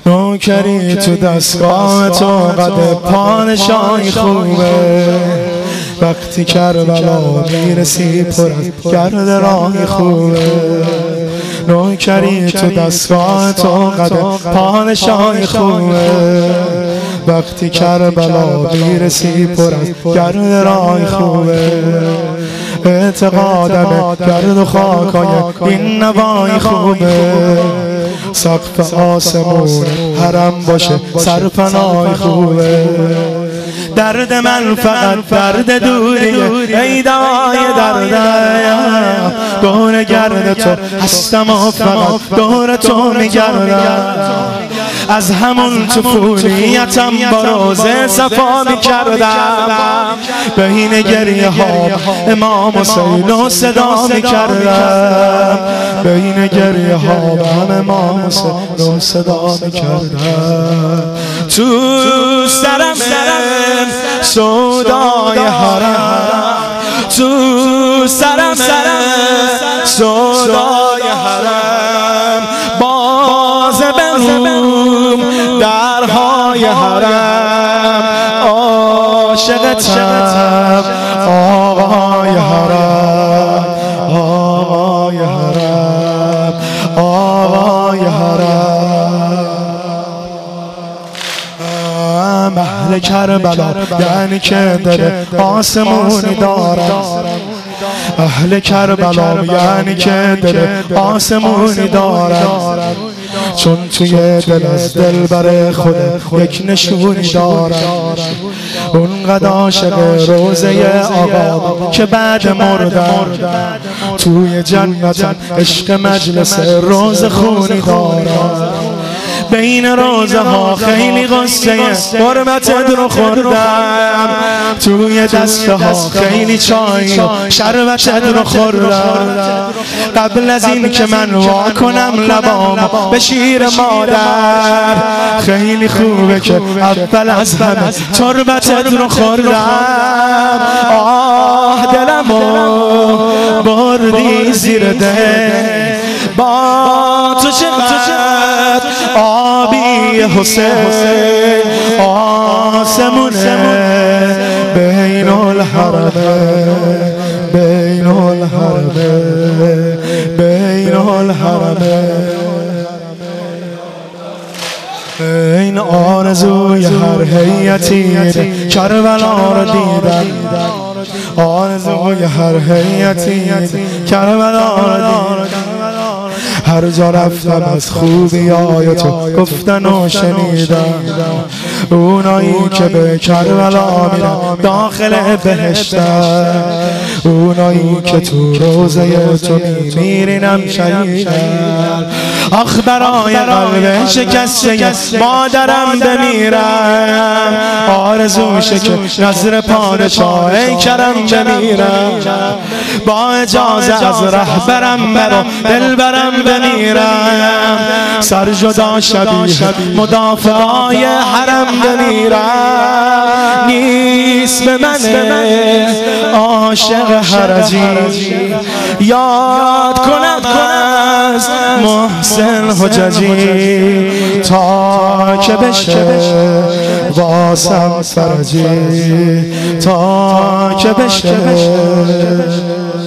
نوکری تو دستگاه تو قد پادشاهی خوبه، وقتی کربلا میرسی پر از گرد راهی خوبه. نوکری تو دستگاه تو قد پادشاهی خوبه، وقتی کربلا میرسی پر از گرد راهی خوبه. اعتقادم گرد و خاکای این نوای خوبه، سقف آسمون حرم باشه سرپناه خوبه. درد من فقط درد دوریه، ای دوای دردم دور گرد تو هستم و فقط دور تو میگردم. از همون طفولیتم با روزه صفا میکردم، بین گریه ها امام حسین رو صدا میکردم، بین گریه ها امام حسین رو صدا میکردم. تو سرم سودای حرم، تو سرم سودای حرم، باز بروم درهای حرم، عاشقتم آقای حرم، آقای حرم، آقای حرم. اهل کربلا یعنی که دل آسمونی دارم، اهل کربلا یعنی که دل آسمونی دارم، چون توی دل از دل بر خود یک نشونی دارم. اونقدر عاشق روزه آقا که بعد مردم، توی جنتم عشق مجلس روز خونی دارم. بین روزه ها خیلی غصه حرمتت رو خوردم، توی دسته ها خیلی چای شربتت رو خوردم. قبل از این که من وا کنم لبام به شیر مادر، خیلی خوبه که اول از همه تربتت رو خوردم. آه دلمو بردی زیر ده، با تو چقدر آبی حسین، آسمونه بین الحرمه، بین الحرمه، بین الحرمه. این آرزوی هر هیئتی کربلا رو دیدم، آرزوی هر هیئتی کربلا رو دیدم. هر جا رفتم از خوبی های تو گفتن و شنیدم، اونایی که به کربلا میرن داخل بهشتن، اونایی که تو روزه تو میمیرینم شهیدن. آخ برای قلب شکسته مادرم بمیرم، آرزوشه که نظر پادشاه کرم بمیرم، با اجازه از رهبرم برو دلبرم بمیرم، سر جدا شبیه مدافعای حرم بمیرم. نیست به من عاشق حرجی یاد کنم از محسن حججی، تا که بشه واسم فرجی، تا که بشه